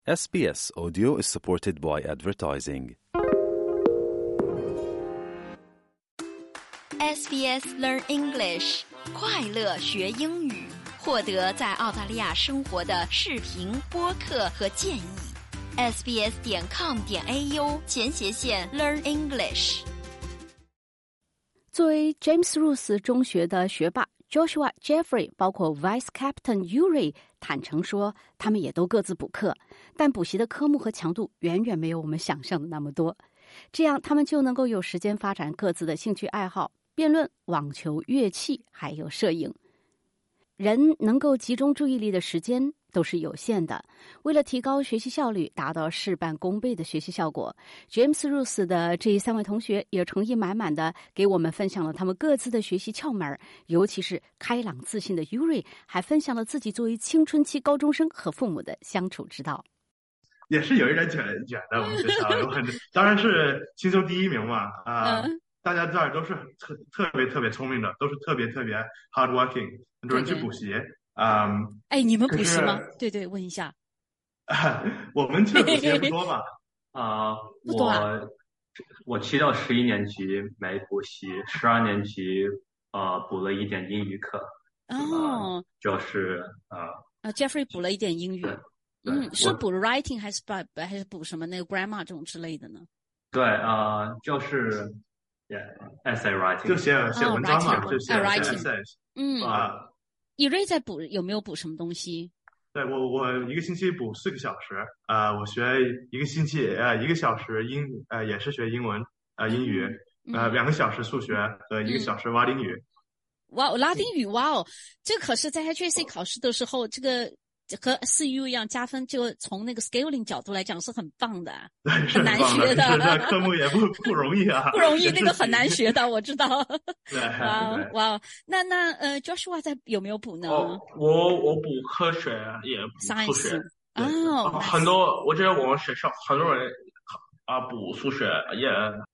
SBS Audio is supported by advertising. SBS Learn English 快乐学英语，获得在澳大利亚生活的视频、播客和建议。sbs.com.au/Learn English。 作为 James Roos 中学的学霸 Joshua Jeffrey 包括 Vice Captain Yuri 坦诚说，他们也都各自补课，但补习的科目和强度远远没有我们想象的那么多，这样他们就能够有时间发展各自的兴趣爱好，辩论、网球、乐器还有摄影。人能够集中注意力的时间都是有限的，为了提高学习效率，达到事半功倍的学习效果， James Roos 的这3位同学也诚意满满的给我们分享了他们各自的学习窍门，尤其是开朗自信的 Yuri 还分享了自己作为青春期高中生和父母的相处之道。 也是有一点卷的，我们学校有很当然是新州第1名嘛，大家这儿都是特别聪明的，都是特别 hard working， 很多人去补习。 你们补习吗？对，问一下。 我们去的补习也不多吧？ 不多啊。 我7到11年级没补习，12年级补了一点英语课。 Jeffrey 补了一点英语。是补 writing 还是补什么那个 grammar 这种之类的呢？ 对，就是essay writing， 就写文章嘛，就写 essays。 以瑞在补有没有补什么东西？ 对，我1个星期补4个小时，我学1个星期1个小时也是学英文英语，2个小时数学和1个小时拉丁语。 哇，拉丁语哇哦，这可是在 HSC 考试的时候，这个和 CU 一样加分，就从那个 scaling 角度来讲是很棒的，很难学的。 这科目也不容易啊， 不容易，那个很难学的，我知道。 对， 哇，那Joshua 在有没有补呢？ 我补科学也补数学。很多，我觉得我们学校很多人补数学也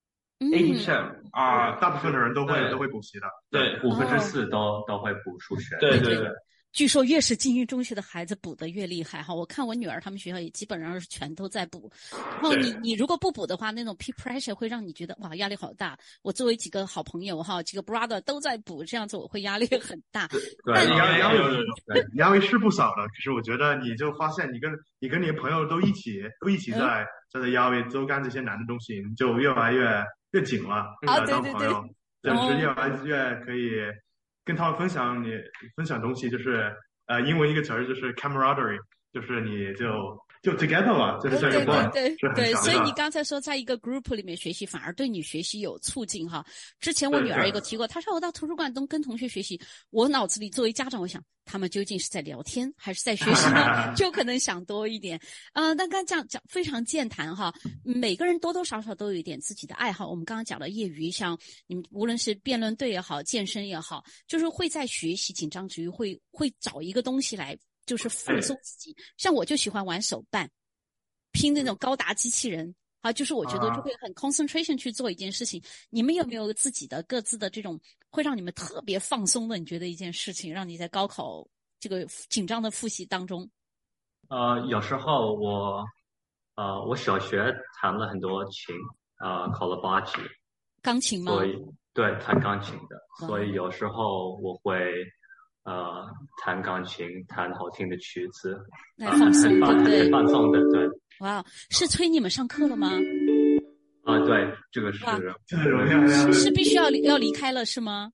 80% 大部分的人都会补习的。 对，4%都会补数学。 对。 据说越是精英中学的孩子补得越厉害哈，我看我女儿他们学校也基本上是全都在补。然后你如果不补的话，那种 peer pressure 会让你觉得哇压力好大。我作为几个好朋友哈，几个 brother 都在补，这样子我会压力很大。 对，压力是不少的。可是我觉得你就发现你跟你的朋友都一起在压力都干这些难的东西，你就越来越紧了。当朋友，就是越来越可以跟他们分享东西，就是英文一个词儿就是 camaraderie， 就是你就 together 了，就是这个 bond。 对，所以你刚才说在一个 group 里面学习，反而对你学习有促进哈。之前我女儿有提过，她说我到图书馆都跟同学学习，我脑子里作为家长，我想他们究竟是在聊天还是在学习呢？就可能想多一点。但刚这样讲非常健谈哈，每个人多多少少都有一点自己的爱好。我们刚刚讲了业余，像你们无论是辩论队也好，健身也好，就是会在学习紧张之余会找一个东西来就是放松自己。像我就喜欢玩手办，拼那种高达机器人。就是我觉得就会很 concentration 去做一件事情。你们有没有自己的各自的这种会让你们特别放松的你觉得一件事情，让你在高考这个紧张的复习当中？ 有时候我小学弹了很多琴，考了8级。 钢琴吗？ 对，弹钢琴的。所以有时候我会弹钢琴，弹好听的曲子， 来放松，对， 放松的，对。 哇，是催你们上课了吗？ 对，这个是必须要离开了是吗？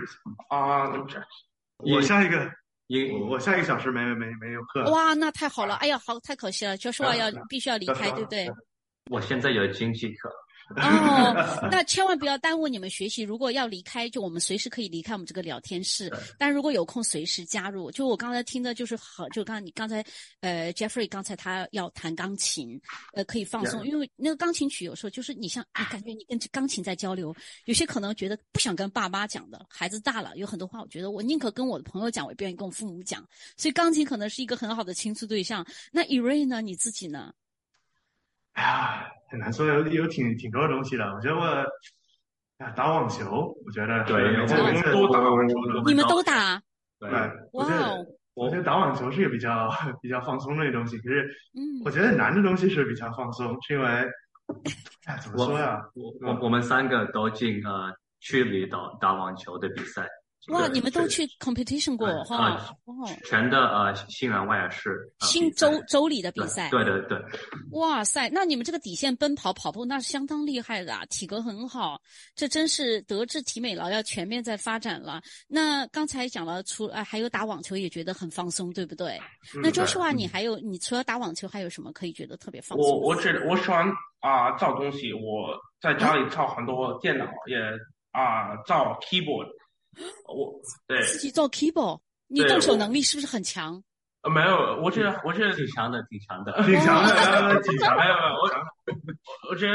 我下一个小时没有课。 哇，那太好了！哎呀，太可惜了，就说必须要离开，对不对？ 我现在有经济课。 那千万不要耽误你们学习。如果要离开，就我们随时可以离开我们这个聊天室，但如果有空随时加入。就我刚才听的就是你刚才Jeffrey 刚才他要弹钢琴，可以放松，因为那个钢琴曲有时候就是你感觉你跟钢琴在交流，有些可能觉得不想跟爸妈讲的，孩子大了有很多话我觉得我宁可跟我的朋友讲，我也不愿意跟我父母讲，所以钢琴可能是一个很好的倾诉对象。那 Yuri 呢，你自己呢？ 哎呀，很难说，有挺多的东西的。我觉得打网球，我觉得对， 我们都打网球的。 你们都打？ 对， 哇哦！ 我觉得打网球是一个比较放松的一个东西，可是我觉得难的东西是比较放松，是因为怎么说呀？ 我们3个都进区里打网球的比赛。 哇，你们都去 competition 过哈？ 全的新南威尔士新州里的比赛。 对对对。 哇塞，那你们这个底线奔跑步那是相当厉害的，体格很好，这真是德智体美劳要全面在发展了。那刚才讲了还有打网球也觉得很放松，对不对？那Joshua你除了打网球还有什么可以觉得特别放松？ 我觉得我喜欢造东西，我在家里造很多电脑，也造 keyboard。对自己造 keyboard， 你动手能力是不是很强？ 没有，我觉得挺强的。 没有，我觉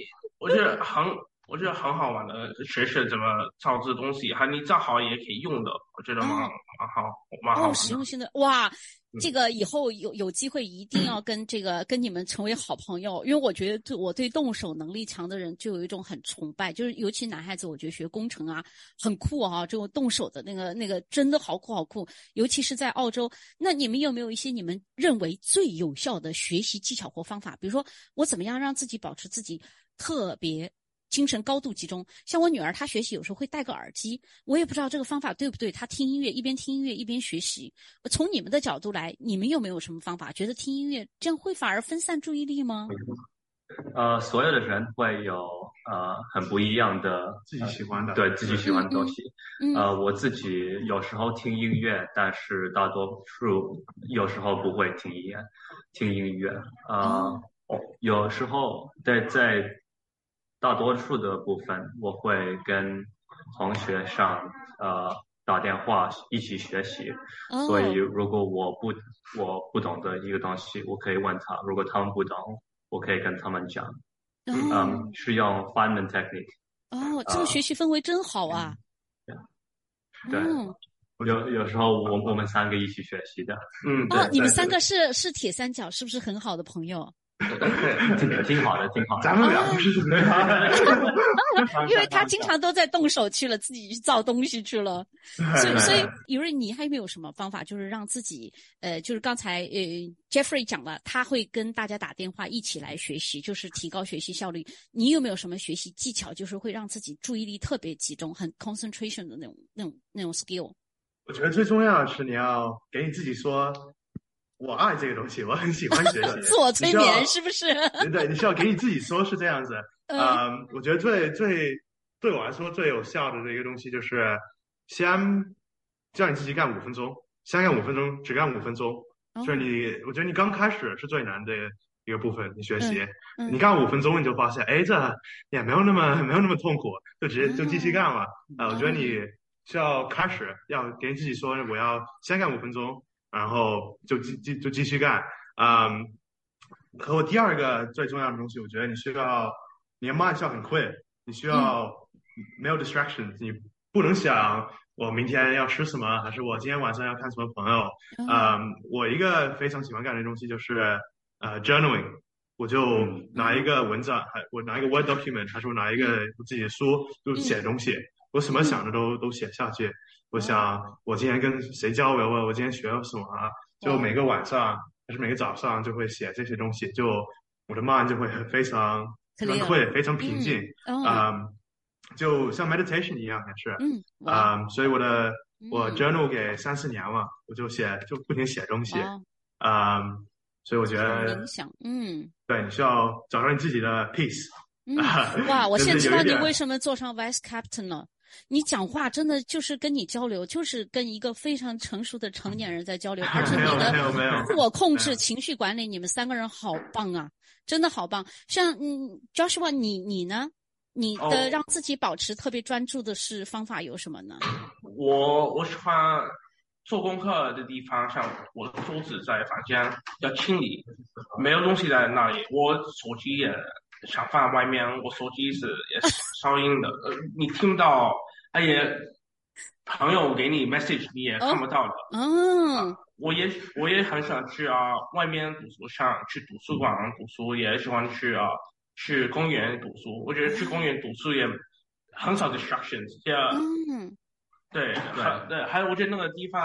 得很好玩的，学怎么造这东西，还你造好也可以用的，我觉得蛮好实用性的。哇，这个以后有机会一定要跟你们成为好朋友，因为我觉得我对动手能力强的人就有一种很崇拜，就是尤其男孩子，我觉得学工程很酷这种动手的那个真的好酷，尤其是在澳洲。那你们有没有一些你们认为最有效的学习技巧或方法？比如说我怎么样让自己保持自己特别精神高度集中，像我女儿她学习有时候会戴个耳机，我也不知道这个方法对不对，她听音乐一边听音乐一边学习。从你们的角度来，你们有没有什么方法觉得听音乐这样会反而分散注意力吗？ 所有的人会有很不一样的自己喜欢的， 对自己喜欢的东西。我自己有时候听音乐，但是大多数有时候不会听音乐。有时候在大多数的部分，我会跟同学打电话一起学习。所以如果我不懂的一个东西，我可以问他；如果他们不懂，我可以跟他们讲。是用 Feynman technique。 这个学习氛围真好啊！ 对，有时候我们3个一起学习的。 你们3个是铁三角，是不是很好的朋友？ 挺好的。 咱们俩不是什么因为他经常都在动手去了，自己去造东西去了。所以以瑞，你还有没有什么方法，就是让自己就是刚才Jeffrey 讲了，他会跟大家打电话一起来学习，就是提高学习效率。你有没有什么学习技巧，就是会让自己注意力特别集中，很 concentration 的那种 skill？ 我觉得最重要的是你要给你自己说，我爱这个东西，我很喜欢学习。 自我催眠是不是？ 对，你需要给你自己说是这样子。我觉得对我来说最有效的一个东西就是先叫你自己干5分钟，先干5分钟，只干5分钟。就是我觉得你刚开始是最难的一个部分，你学习，你干5分钟你就发现，这也没有那么痛苦，就继续干了。我觉得你需要开始要给你自己说，我要先干5分钟。然后就继续干。和我第二个最重要的东西，我觉得你的 mind 需要很 clear， 你需要没有 distractions， 你不能想我明天要吃什么，还是我今天晚上要看什么朋友。我一个非常喜欢干的东西就是journaling， 我就拿一个文章，我拿一个 Word document， 还是我拿一个我自己的书，就写东西，我什么想的都写下去。我想我今天跟谁交流了，我今天学了什么，就每个晚上还是每个早上就会写这些东西，就我的 mind 就会非常非常平静。就像 meditation 一样也是。所以我 journal 给3-4年了，我就不停写东西。所以我觉得冥想， 对，你需要找到你自己的 peace。 哇，我现在知道你为什么做上 vice captain 了。你讲话真的就是跟你交流，就是跟一个非常成熟的成年人在交流，而且你的自我控制、情绪管理，你们3个人好棒啊，真的好棒。像Joshua， 你呢？你的让自己保持特别专注的方法有什么呢？ 我喜欢做功课的地方，像我的桌子在房间要清理，没有东西在那里，我手机也想放在外面，我手机也是噪音的，你听不到，也朋友给你 message 你也看不到的。我也很想去外面读书，像去图书馆读书，也喜欢去公园读书。我觉得去公园读书也很少 distractions。对，还有我觉得那个地方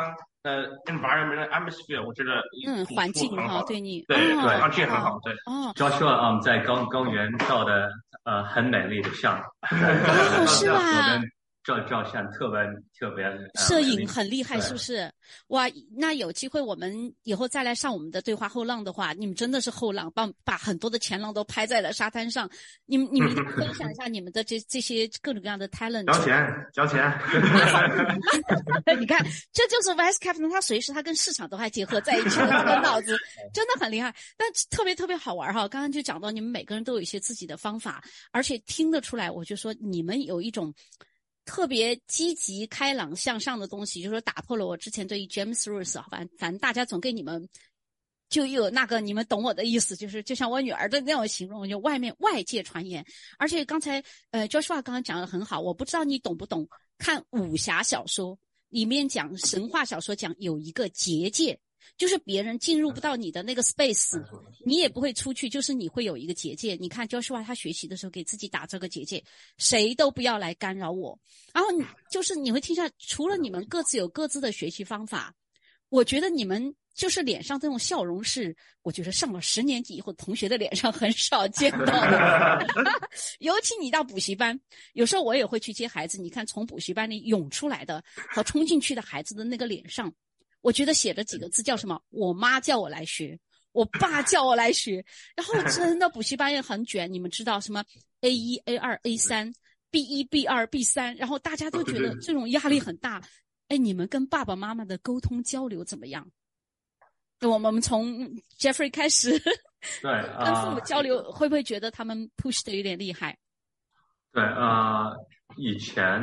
environment atmosphere， 我觉得环境哈，对你对环境很好，对。 Joshua 在公园照的很美丽的相， 是吧？ 照相特别摄影很厉害，是不是？哇，那有机会我们以后再来上我们的对话后浪的话，你们真的是后浪，把很多的前浪都拍在了沙滩上。你们分享一下你们的这些各种各样的 talent。 交钱。 你看，这就是 Vice Captain， 他随时他跟市场都还结合在一起的这个脑子，真的很厉害。但特别好玩哈！刚刚就讲到你们每个人都有一些自己的方法，而且听得出来，我就说你们有一种特别积极、开朗、向上的东西，就是说打破了我之前对于 James Roos， 反正大家总给你们就有那个你们懂我的意思，就是就像我女儿的那种形容，就外界传言。而且刚才Joshua 刚刚讲的很好，我不知道你懂不懂看武侠小说，里面讲神话小说讲有一个结界。就是别人进入不到你的那个 space， 你也不会出去，就是你会有一个结界。你看 Joshua 他学习的时候给自己打这个结界，谁都不要来干扰我。然后就是你会听下，除了你们各自有各自的学习方法，我觉得你们就是脸上这种笑容是，我觉得上了10年级以后同学的脸上很少见到的。尤其你到补习班，有时候我也会去接孩子，你看从补习班里涌出来的和冲进去的孩子的那个脸上，我觉得写了几个字叫什么？我妈叫我来学，我爸叫我来学。然后真的补习班也很卷，你们知道什么 A1 A2 A3 B1 B2 B3， 然后大家都觉得这种压力很大。哎，你们跟爸爸妈妈的沟通交流怎么样？我们从 Jeffrey 开始， 对， 跟父母交流会不会觉得他们 push 的有点厉害？ 对，以前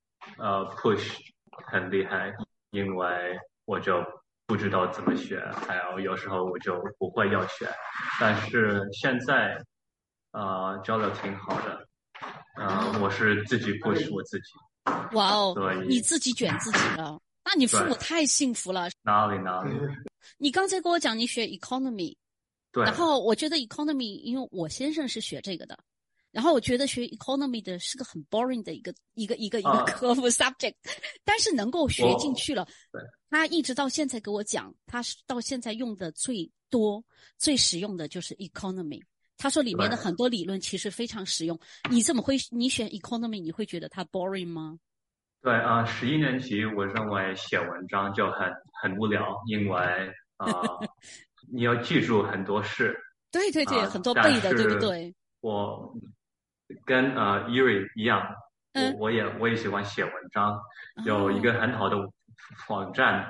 push 很厉害，因为我就不知道怎么学，还有时候我就不会要学。但是现在交流挺好的，我是自己 push 我自己。 哇哦，你自己卷自己了，那你父母太幸福了。 哪里？ 你刚才跟我讲你学 economy， 对， 然后我觉得 economy， 因为我先生是学这个的。然后我觉得学 economy 的是个很 boring 的一个科目 subject， 但是能够学进去了。他一直到现在给我讲，他到现在用的最多、最实用的就是 economy。他说里面的很多理论其实非常实用。你选 economy， 你会觉得它 boring 吗？ 对，11年级我认为写文章就很无聊，因为你要记住很多事。 对，很多背的，对不对？ 我跟Yuri 一样，我也喜欢写文章，有一个很好的网站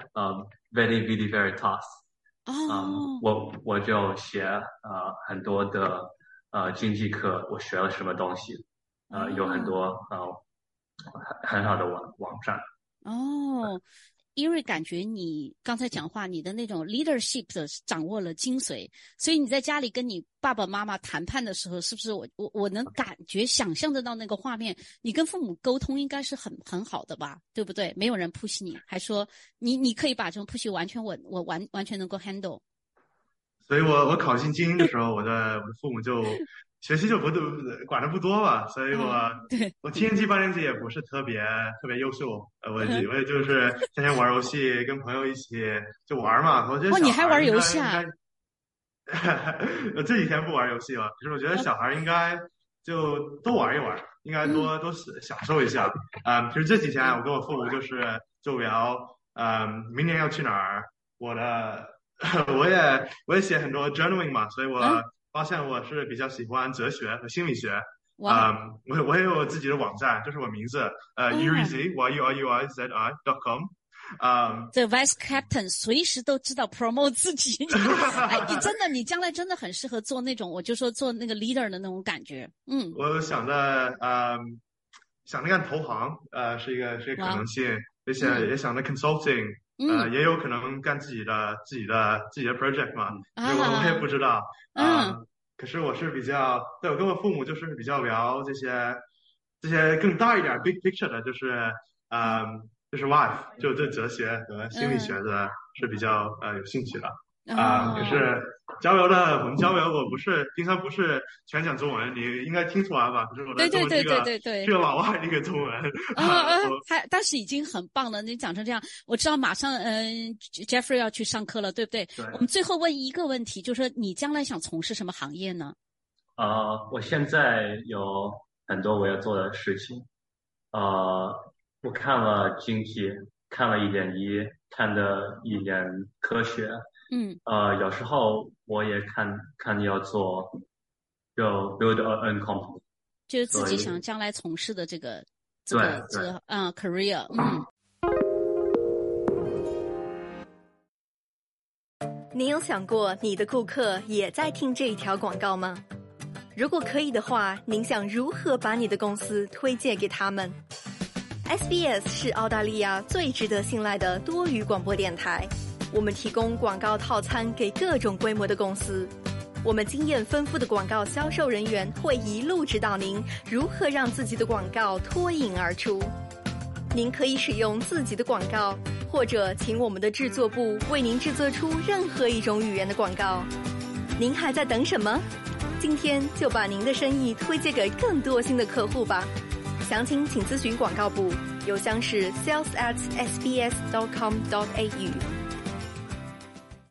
Veni Veritas， 我就写很多的经济课，我学了什么东西，有很多很好的网站。 因为感觉你刚才讲话，你的那种 leadership 的掌握了精髓，所以你在家里跟你爸爸妈妈谈判的时候，是不是我能感觉想象得到那个画面？你跟父母沟通应该是很好的吧，对不对？没有人 push 你，还说你可以把这种 push 完全我完全能够 handle。 所以我考进精英的时候，我的父母就学习就管的不多吧，所以我7年级8年级也不是特别优秀，我也就是天天玩游戏，跟朋友一起就玩嘛。我觉得你还玩游戏啊？ 我这几天不玩游戏了，可是我觉得小孩应该就多玩一玩，应该多享受一下。其实这几天我跟我父母就聊明年要去哪儿，我也写很多 journaling 嘛，所以我发现我是比较喜欢哲学和心理学。我也有我自己的网站，就是我名字yurizyi.com。 这 Vice Captain 随时都知道 promote 自己。你将来真的很适合做那种，我就说做那个 leader 的那种感觉。 我想着干投行，是一个可能性，也想着 consulting。也有可能干自己的 project 嘛，我也不知道。可是我是比较，对，我跟我父母就是比较聊这些更大一点 big picture 的，就是 life， 就对哲学和心理学的是比较有兴趣的。可是交流的，我们交流，我平常不是全讲中文，你应该听出来吧？可是我的中文是个老外的一个中文。 但是已经很棒了，你讲成这样，我知道马上Jeffrey 要去上课了，对不对？ 对。 我们最后问一个问题，就是说你将来想从事什么行业呢？ 我现在有很多我要做的事情。我看了经济，看了1.1，看的一点科学。有时候我也看要做，就 build a own company， 就是自己想将来从事的这个 career。 你有想过你的顾客也在听这一条广告吗？如果可以的话，您想如何把你的公司推荐给他们？ SBS 是澳大利亚最值得信赖的多语广播电台，我们提供广告套餐给各种规模的公司。我们经验丰富的广告销售人员会一路指导您如何让自己的广告脱颖而出。您可以使用自己的广告，或者请我们的制作部为您制作出任何一种语言的广告。您还在等什么？今天就把您的生意推荐给更多新的客户吧。详情请咨询广告部，邮箱是 sales@sbs.com.au。